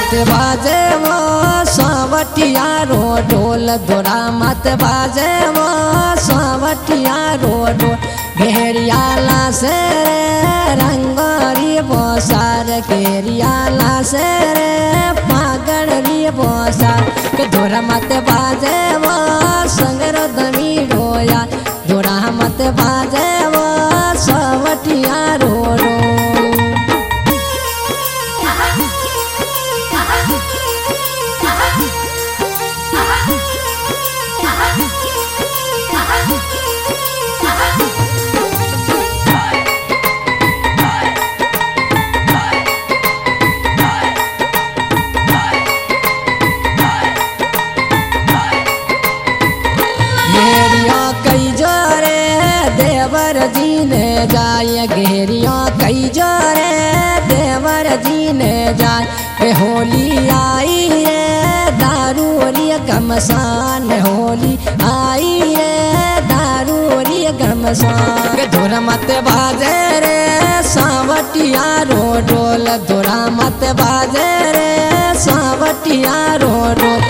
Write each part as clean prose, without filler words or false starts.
मत बाजे वो सावटिया रो ढोल धोरा मत बाजे वो सावटिया रो ढोल घेरियाला से रंगरी बोसार घेरियाला से पागड़ी बोसार के धोरा मत बाजे वो संगर दमी ढोया धोरा मत बाजे वो सावटिया रो रो देवर जी ने जाए घेरिया कई जोरे देवर जी ने जाए होली आई रे दारू गमसान होली आई रे दारू गमसान धोरा मत बाजे रे सावटिया रो ढोल धोरा मत बाजे रे सावटिया रो ढोल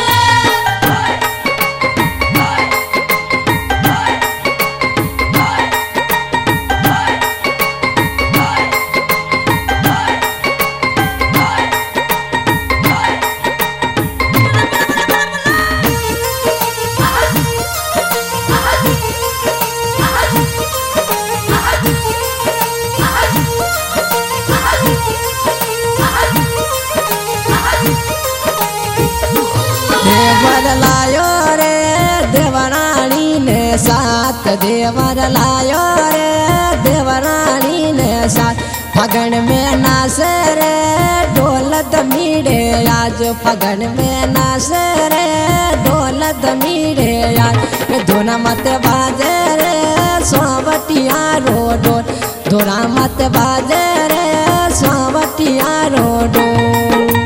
देवर लायो रे देवरानी ने साथ देवर लायो रे देवरानी ने साथ फगन में नाच रे ढोलत मीड़े आज फगन में नाच रे ढोलत मीड़े आज धोना मत बाजे रे सावटिया रो ढोल धोरा मत बाजे रे सावटिया रो ढोल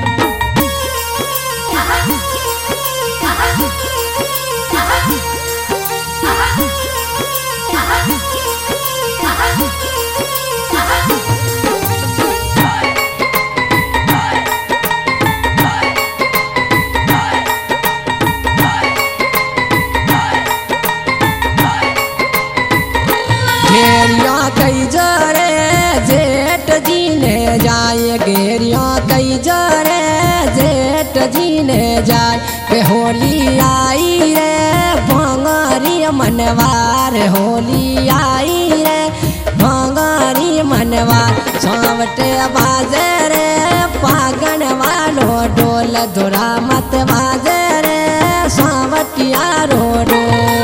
घेरिया कई जरे जेठ जी ने जाए घेरिया कई जरे जेठ जी ने जाए होली आई रे भंगारी मनवार होली आई रे भंगारी मनवार सावटे बाजे रे पागन वालो ढोल धोरा मत बाजे रे सावटिया रो ढोल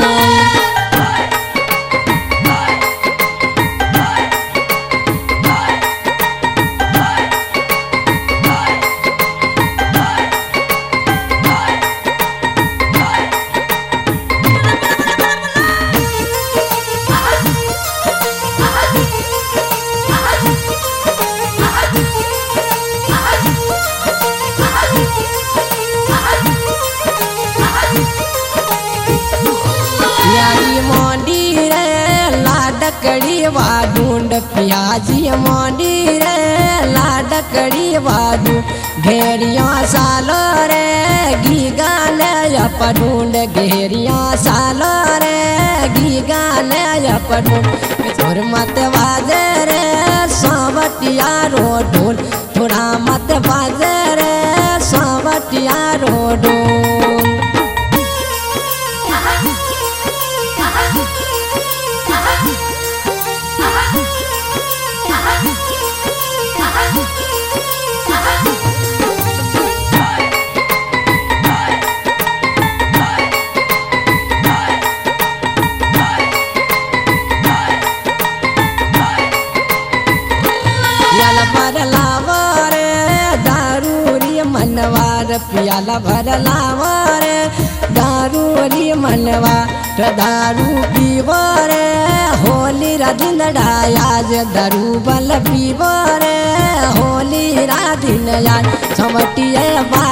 लाडकड़ी वाडूंड प्याजी मोंडी रे लाडकड़ी वाडू घेरिया सालो रे घी गाले पढूंड घेरिया सालो रे घी गाले पढूंड छोर मत बाजे रे सावटिया रो ढोल थोड़ा मत बाजे रे सावटिया रो ढोल पियाला भर लावारे दारू री मनवा दारू पीवरे होली राधिन डायाज दारू बल पीवरे होली राधिन याज समटिए